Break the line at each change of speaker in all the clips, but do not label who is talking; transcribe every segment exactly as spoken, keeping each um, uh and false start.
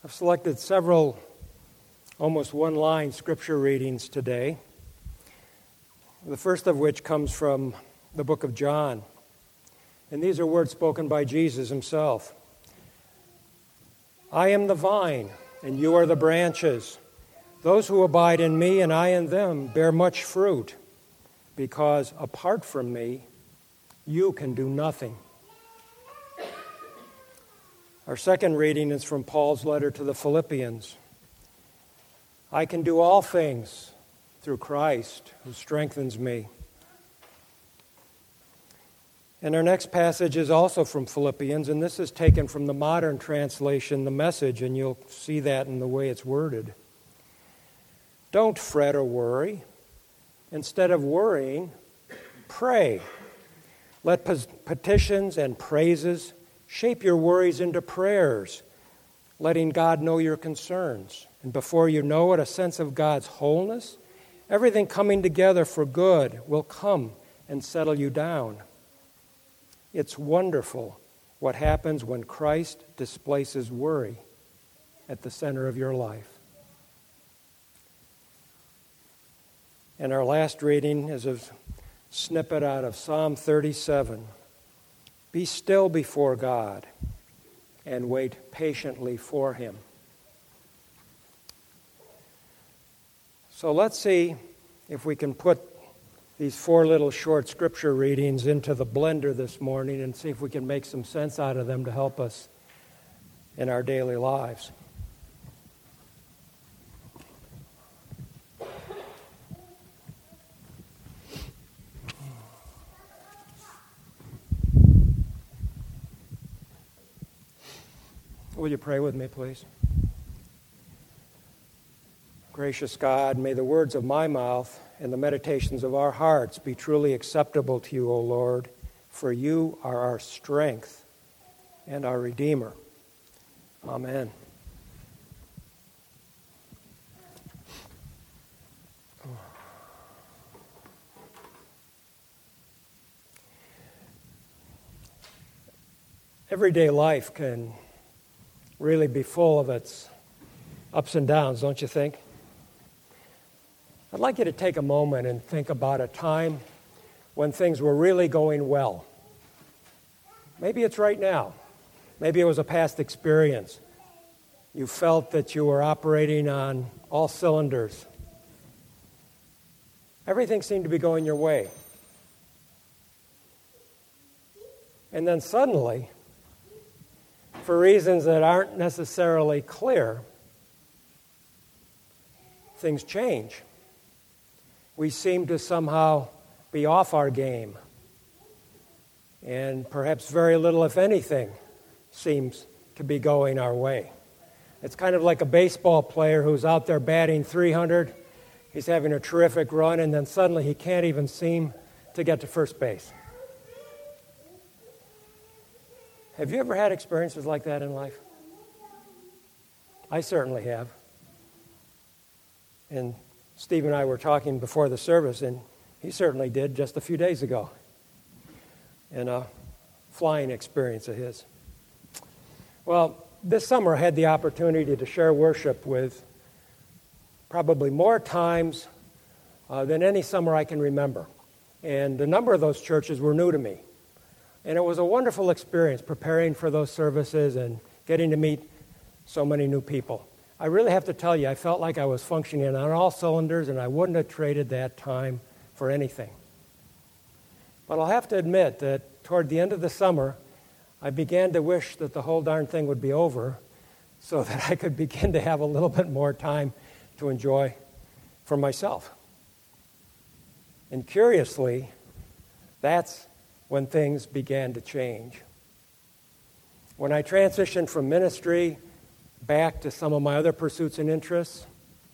I've selected several almost one-line scripture readings today, the first of which comes from the book of John. And these are words spoken by Jesus himself. I am the vine, and you are the branches. Those who abide in me and I in them bear much fruit, because apart from me, you can do nothing. Our second reading is from Paul's letter to the Philippians. I can do all things through Christ who strengthens me. And our next passage is also from Philippians, and this is taken from the modern translation, the Message, and you'll see that in the way it's worded. Don't fret or worry. Instead of worrying, pray. Let petitions and praises shape your worries into prayers, letting God know your concerns. And before you know it, a sense of God's wholeness, everything coming together for good, will come and settle you down. It's wonderful what happens when Christ displaces worry at the center of your life. And our last reading is a snippet out of Psalm thirty-seven. Be still before God and wait patiently for Him. So let's see if we can put these four little short scripture readings into the blender this morning and see if we can make some sense out of them to help us in our daily lives. Will you pray with me, please? Gracious God, may the words of my mouth and the meditations of our hearts be truly acceptable to you, O Lord, for you are our strength and our Redeemer. Amen. Everyday life can really be full of its ups and downs, don't you think? I'd like you to take a moment and think about a time when things were really going well. Maybe it's right now. Maybe it was a past experience. You felt that you were operating on all cylinders. Everything seemed to be going your way. And then suddenly, for reasons that aren't necessarily clear, things change. We seem to somehow be off our game. And perhaps very little, if anything, seems to be going our way. It's kind of like a baseball player who's out there batting three hundred. He's having a terrific run, and then suddenly he can't even seem to get to first base. Have you ever had experiences like that in life? I certainly have. And Steve and I were talking before the service, and he certainly did just a few days ago in a flying experience of his. Well, this summer I had the opportunity to share worship with probably more times uh, than any summer I can remember. And a number of those churches were new to me. And it was a wonderful experience preparing for those services and getting to meet so many new people. I really have to tell you, I felt like I was functioning on all cylinders, and I wouldn't have traded that time for anything. But I'll have to admit that toward the end of the summer, I began to wish that the whole darn thing would be over so that I could begin to have a little bit more time to enjoy for myself. And curiously, that's when things began to change. When I transitioned from ministry back to some of my other pursuits and interests,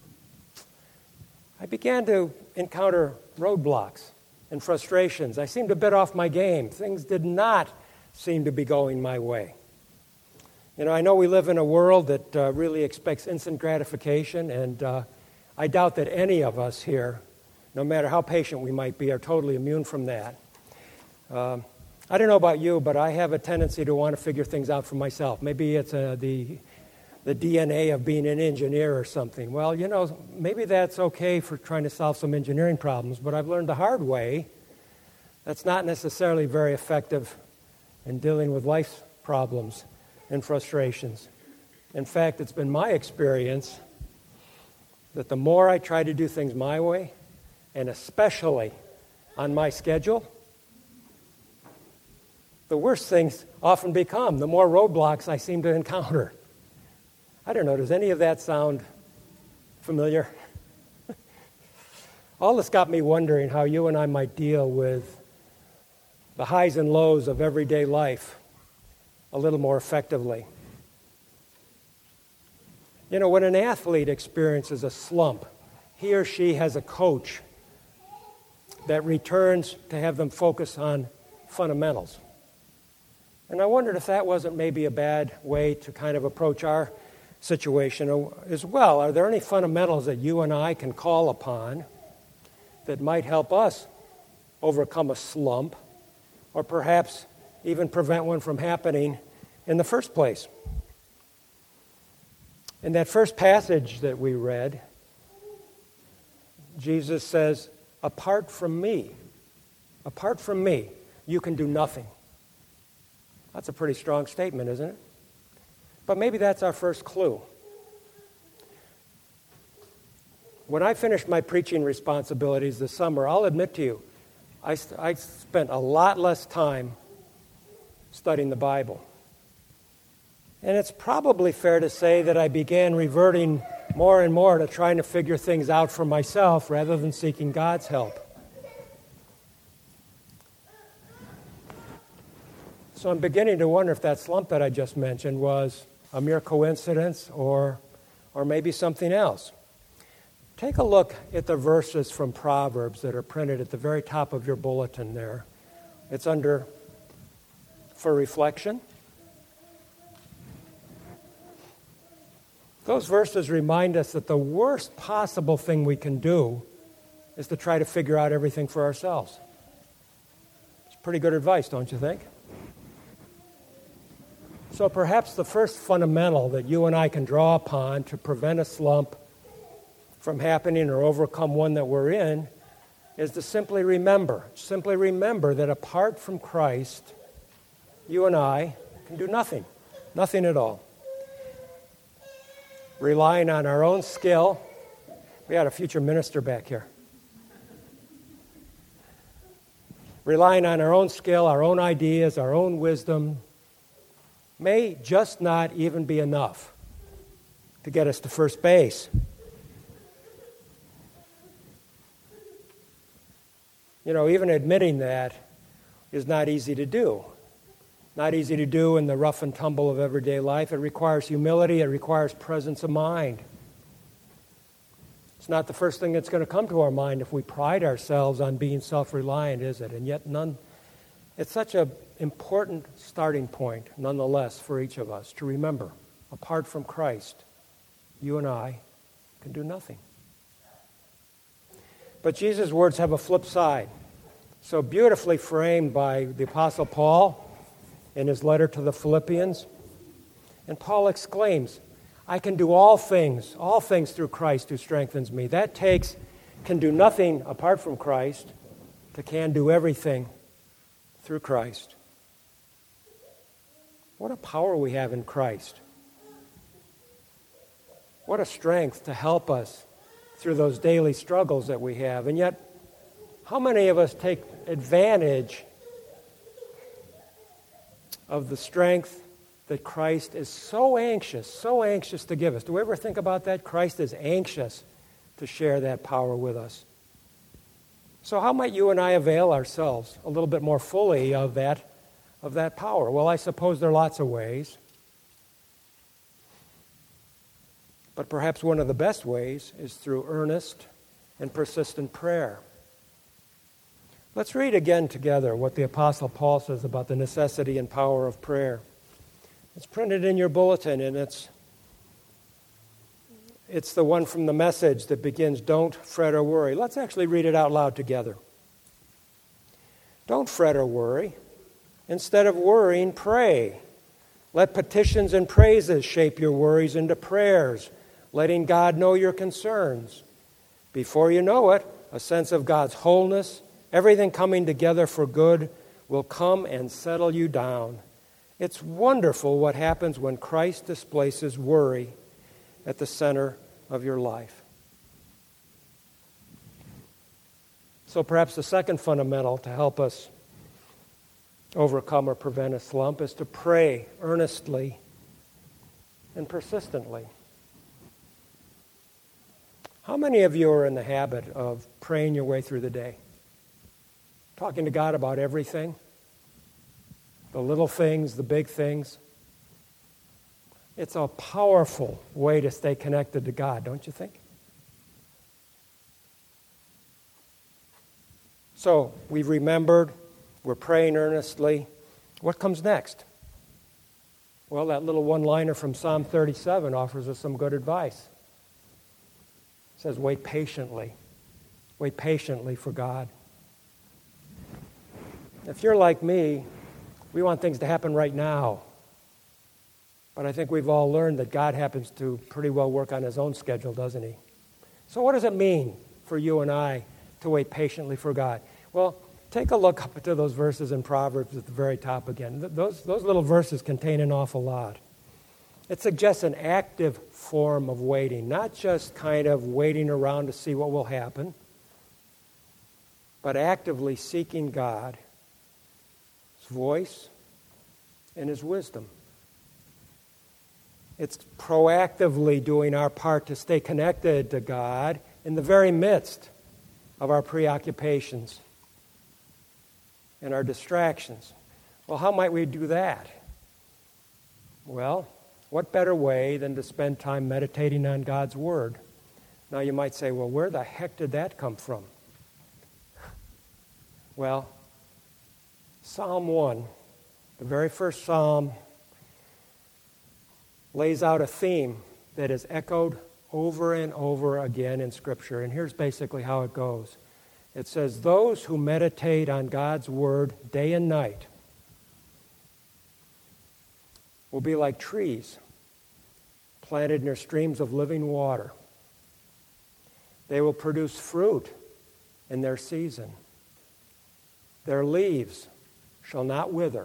I began to encounter roadblocks and frustrations. I seemed a bit off my game. Things did not seem to be going my way. You know, I know we live in a world that uh, really expects instant gratification, and uh, I doubt that any of us here, no matter how patient we might be, are totally immune from that. Um, I don't know about you, but I have a tendency to want to figure things out for myself. Maybe it's uh, the the D N A of being an engineer or something. Well, you know, maybe that's okay for trying to solve some engineering problems, but I've learned the hard way that's not necessarily very effective in dealing with life's problems and frustrations. In fact, it's been my experience that the more I try to do things my way, and especially on my schedule, the worse things often become, the more roadblocks I seem to encounter. I don't know, does any of that sound familiar? All this got me wondering how you and I might deal with the highs and lows of everyday life a little more effectively. You know, when an athlete experiences a slump, he or she has a coach that returns to have them focus on fundamentals. And I wondered if that wasn't maybe a bad way to kind of approach our situation as well. Are there any fundamentals that you and I can call upon that might help us overcome a slump, or perhaps even prevent one from happening in the first place? In that first passage that we read, Jesus says, apart from me, apart from me, you can do nothing. That's a pretty strong statement, isn't it? But maybe that's our first clue. When I finished my preaching responsibilities this summer, I'll admit to you, I, I spent a lot less time studying the Bible. And it's probably fair to say that I began reverting more and more to trying to figure things out for myself rather than seeking God's help. So I'm beginning to wonder if that slump that I just mentioned was a mere coincidence or, or maybe something else. Take a look at the verses from Proverbs that are printed at the very top of your bulletin there. It's under For Reflection. Those verses remind us that the worst possible thing we can do is to try to figure out everything for ourselves. It's pretty good advice, don't you think? So perhaps the first fundamental that you and I can draw upon to prevent a slump from happening or overcome one that we're in is to simply remember, simply remember that apart from Christ, you and I can do nothing, nothing at all. Relying on our own skill. We had a future minister back here. Relying on our own skill, our own ideas, our own wisdom may just not even be enough to get us to first base. You know, even admitting that is not easy to do. Not easy to do in the rough and tumble of everyday life. It requires humility. It requires presence of mind. It's not the first thing that's going to come to our mind if we pride ourselves on being self-reliant, is it? And yet none. It's such an important starting point, nonetheless, for each of us to remember, apart from Christ, you and I can do nothing. But Jesus' words have a flip side, so beautifully framed by the Apostle Paul in his letter to the Philippians. And Paul exclaims, I can do all things, all things through Christ who strengthens me. That takes can do nothing apart from Christ to can do everything through Christ. What a power we have in Christ. What a strength to help us through those daily struggles that we have. And yet, how many of us take advantage of the strength that Christ is so anxious, so anxious to give us? Do we ever think about that? Christ is anxious to share that power with us. So how might you and I avail ourselves a little bit more fully of that, of that power? Well, I suppose there are lots of ways. But perhaps one of the best ways is through earnest and persistent prayer. Let's read again together what the Apostle Paul says about the necessity and power of prayer. It's printed in your bulletin, and it's, it's the one from the Message that begins, don't fret or worry. Let's actually read it out loud together. Don't fret or worry. Instead of worrying, pray. Let petitions and praises shape your worries into prayers, letting God know your concerns. Before you know it, a sense of God's wholeness, everything coming together for good, will come and settle you down. It's wonderful what happens when Christ displaces worry at the center of your life. So perhaps the second fundamental to help us overcome or prevent a slump is to pray earnestly and persistently. How many of you are in the habit of praying your way through the day? Talking to God about everything? The little things, the big things? It's a powerful way to stay connected to God, don't you think? So, we've remembered, we're praying earnestly. What comes next? Well, that little one-liner from Psalm thirty-seven offers us some good advice. It says, wait patiently. Wait patiently for God. If you're like me, we want things to happen right now. But I think we've all learned that God happens to pretty well work on his own schedule, doesn't he? So what does it mean for you and I to wait patiently for God? Well, take a look up to those verses in Proverbs at the very top again. Those, those little verses contain an awful lot. It suggests an active form of waiting, not just kind of waiting around to see what will happen, but actively seeking God, his voice, and his wisdom. It's proactively doing our part to stay connected to God in the very midst of our preoccupations and our distractions. Well, how might we do that? Well, what better way than to spend time meditating on God's Word? Now you might say, well, where the heck did that come from? Well, Psalm one, the very first psalm, lays out a theme that is echoed over and over again in Scripture. And here's basically how it goes. It says, those who meditate on God's Word day and night will be like trees planted near streams of living water. They will produce fruit in their season. Their leaves shall not wither.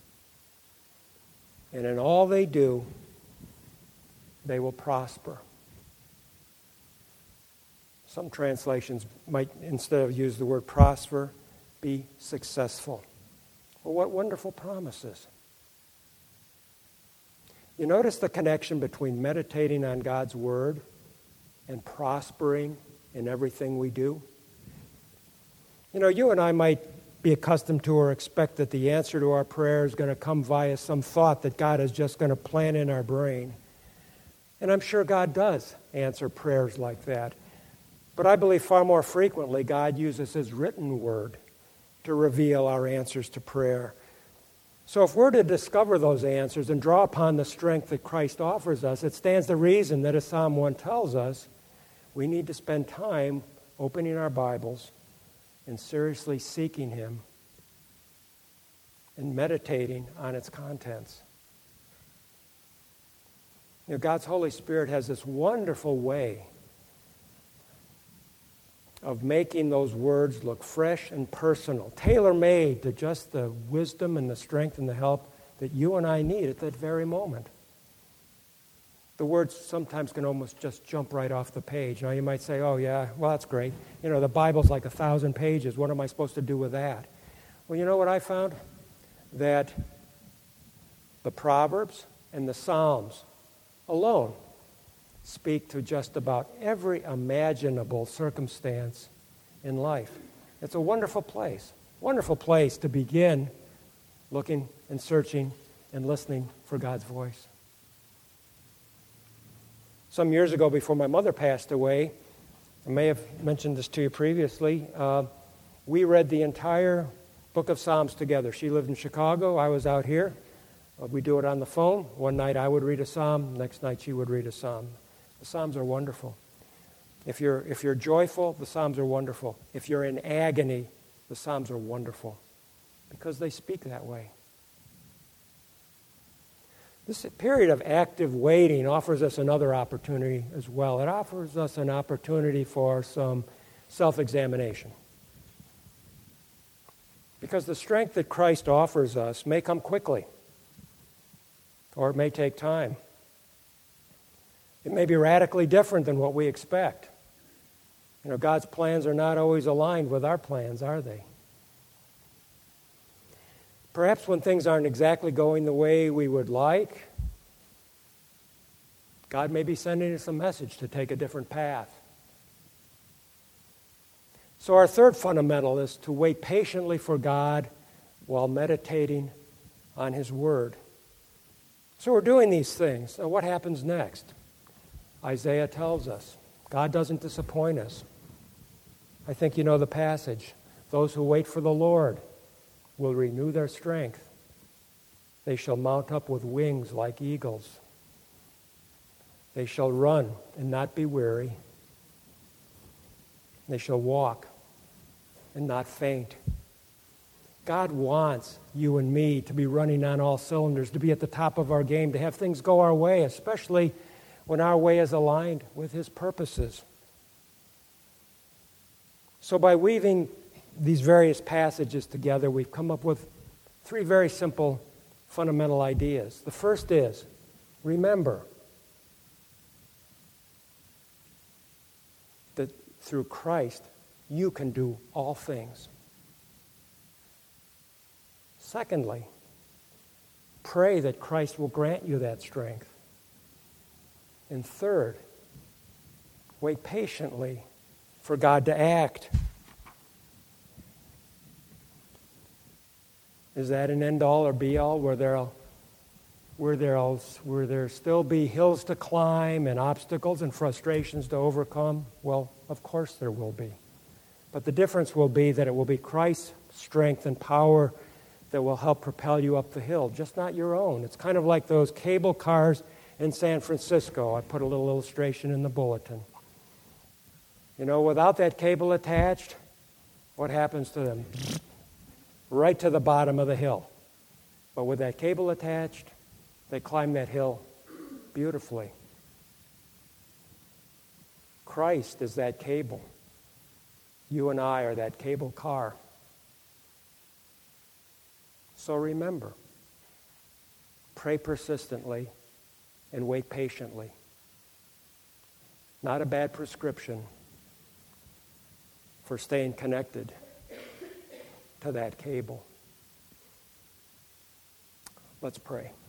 And in all they do, they will prosper. Some translations might, instead of use the word prosper, be successful. Well, what wonderful promises. You notice the connection between meditating on God's Word and prospering in everything we do? You know, you and I might be accustomed to or expect that the answer to our prayer is going to come via some thought that God is just going to plant in our brain. And I'm sure God does answer prayers like that. But I believe far more frequently God uses his written word to reveal our answers to prayer. So if we're to discover those answers and draw upon the strength that Christ offers us, it stands to reason that, as Psalm one tells us, we need to spend time opening our Bibles and seriously seeking him and meditating on its contents. You know, God's Holy Spirit has this wonderful way of making those words look fresh and personal, tailor-made to just the wisdom and the strength and the help that you and I need at that very moment. The words sometimes can almost just jump right off the page. Now you might say, oh yeah, well that's great. You know, the Bible's like a thousand pages. What am I supposed to do with that? Well, you know what I found? That the Proverbs and the Psalms alone speak to just about every imaginable circumstance in life. It's a wonderful place, wonderful place to begin looking and searching and listening for God's voice. Some years ago, before my mother passed away, I may have mentioned this to you previously, uh, we read the entire book of Psalms together. She lived in Chicago, I was out here. Uh, we do it on the phone. One night I would read a psalm, next night she would read a psalm. The Psalms are wonderful. If you're, if you're joyful, the Psalms are wonderful. If you're in agony, the Psalms are wonderful because they speak that way. This period of active waiting offers us another opportunity as well. It offers us an opportunity for some self-examination. Because the strength that Christ offers us may come quickly, or it may take time. It may be radically different than what we expect. You know, God's plans are not always aligned with our plans, are they? Perhaps when things aren't exactly going the way we would like, God may be sending us a message to take a different path. So our third fundamental is to wait patiently for God while meditating on His Word. So we're doing these things. Now what happens next? Isaiah tells us, God doesn't disappoint us. I think you know the passage. Those who wait for the Lord will renew their strength. They shall mount up with wings like eagles. They shall run and not be weary. They shall walk and not faint. God wants you and me to be running on all cylinders, to be at the top of our game, to have things go our way, especially when our way is aligned with His purposes. So by weaving these various passages together, we've come up with three very simple fundamental ideas. The first is, remember that through Christ, you can do all things. Secondly, pray that Christ will grant you that strength. And third, wait patiently for God to act. Is that an end-all or be-all where there'll, where there'll, where there still be hills to climb and obstacles and frustrations to overcome? Well, of course there will be. But the difference will be that it will be Christ's strength and power that will help propel you up the hill, just not your own. It's kind of like those cable cars in San Francisco. I put a little illustration in the bulletin. You know, without that cable attached, what happens to them? Right to the bottom of the hill. But with that cable attached, they climb that hill beautifully. Christ is that cable. You and I are that cable car. So remember, pray persistently and wait patiently. Not a bad prescription for staying connected to that cable. Let's pray.